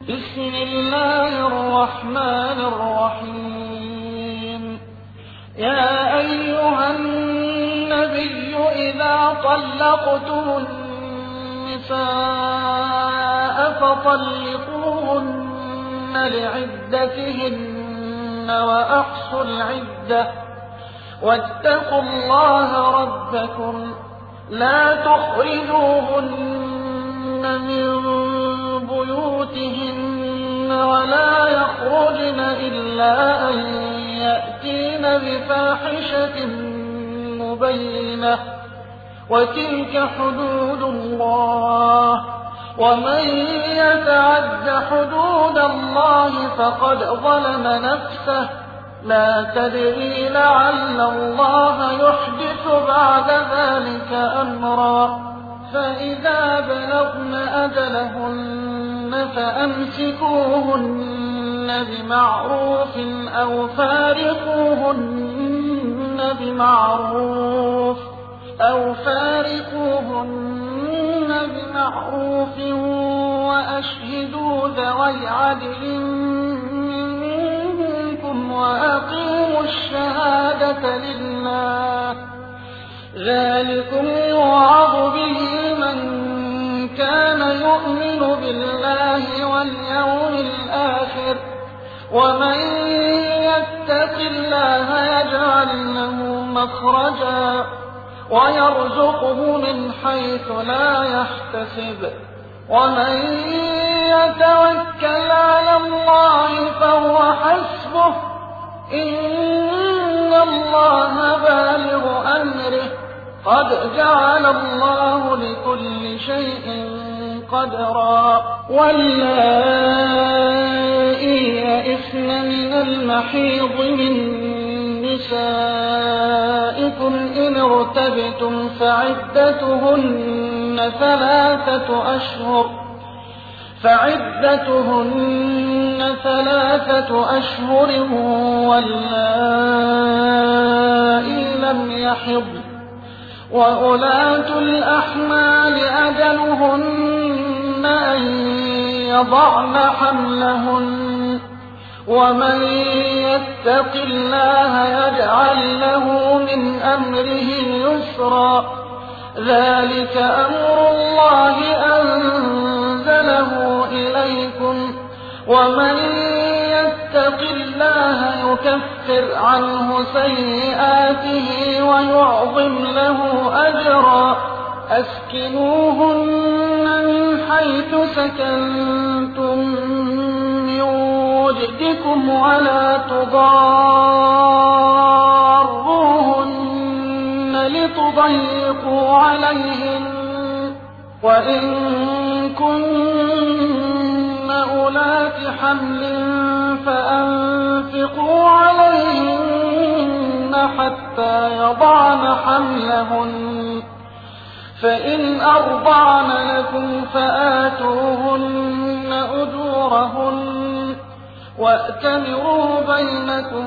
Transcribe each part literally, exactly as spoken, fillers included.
بسم الله الرحمن الرحيم. يا أيها النبي إذا طلقتم النساء فطلقوهن لعدتهن وأحصوا العدة واتقوا الله ربكم لا تخرجوهن من بيوتهن ولا يخرجن إلا أن يأتين بفاحشة مبينة وتلك حدود الله ومن يتعد حدود الله فقد ظلم نفسه لا تدري لعل الله يحدث بعد ذلك أمرا. فإذا بلغن أجلهن فأمسكوهن بمعروف أو فارقوهن بمعروف أو فارقوهن بمعروف وأشهدوا ذوي عدل منكم وأقيموا الشهادة لله ذلكم يوعظ به من كان يؤمن بالله واليوم الآخر ومن يتق الله يجعل له مخرجا ويرزقه من حيث لا يحتسب ومن يتوكل على الله فهو حسبه إن الله بالغ أمره قد جعل الله لكل شيء قدرا. واللائي يئسن من المحيض من نسائكم إن ارتبتم فعدتهن ثلاثة أشهر فعدتهن ثلاثة أشهر واللائي لم يحضن وأولاة الأحمال أجلهن أن يضعن حملهن ومن يتق الله يجعل له من أمره يسرا ذلك أمر الله أنزله إليكم ومن يتق الله يكفر عنه سيئاته ويعظم له أجرا. أسكنوهن من حيث سكنتم من وجدكم ولا تضاروهن لتضيقوا عليهن وإن كن أولات حمل فأنفقوا عليهن حتى يضعن حملهن فإن أرضعن لكم فآتوهن أجورهن وأتمروا بينكم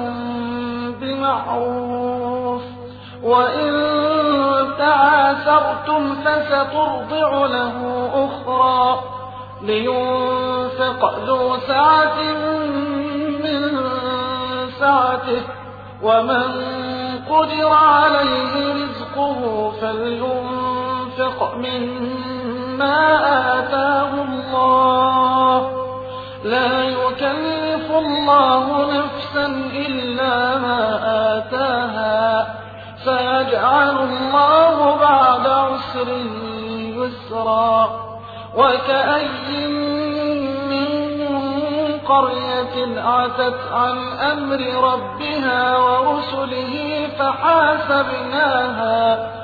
بمعروف وإن تعاسرتم فسترضع له أخرى لينفق ذو سعة من سعته ومن قدر عليه رزقه فلينفق مما آتاه الله لا يكلف الله نفسا إلا ما آتاها سيجعل الله بعد عسر يسرا. وكأي من قرية عتت عن أمر ربها ورسله فحاسبناها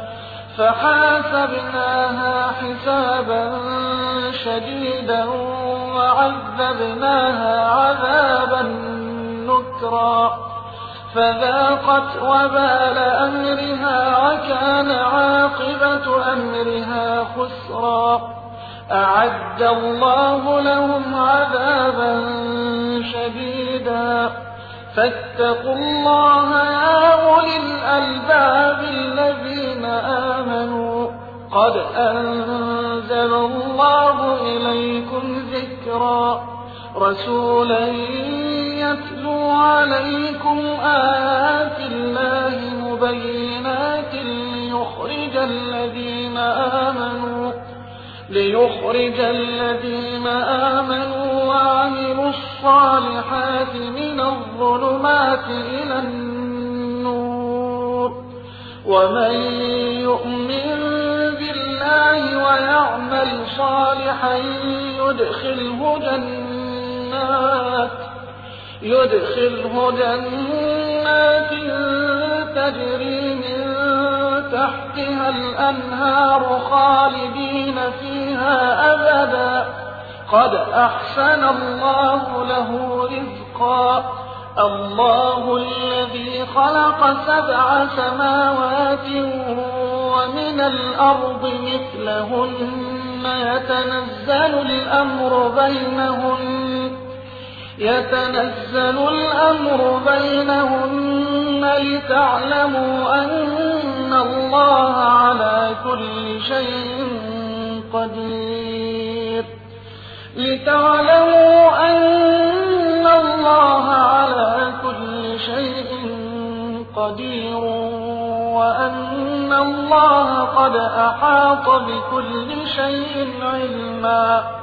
فحاسبناها حسابا شديدا وعذبناها عذابا نكرا فذاقت وبال أمرها وكان عاقبة أمرها خسرا. أعد الله لهم عذابا شديدا فاتقوا الله يا أولي الألباب الذين آمنوا قد أنزل الله إليكم ذكرا رسولا يتلو عليكم آيات الله مبينات ليخرج الذين آمنوا ليخرج الذين آمنوا وعملوا الصالحات من الظلمات إلى النور ومن يؤمن بالله ويعمل صالحا يدخله جنات يدخله جنات تجري من تحتها الأنهار خالدين فيها أبدا قد أحسن الله له رزقا الله الذي خلق سبع سماوات ومن الأرض مثلهن يتنزل الأمر بينهن يتنزل الأمر بينهن لتعلموا أن الله على كل شيء قدير لتعلموا أن الله على كل شيء قدير وأن الله قد أحاط بكل شيء علما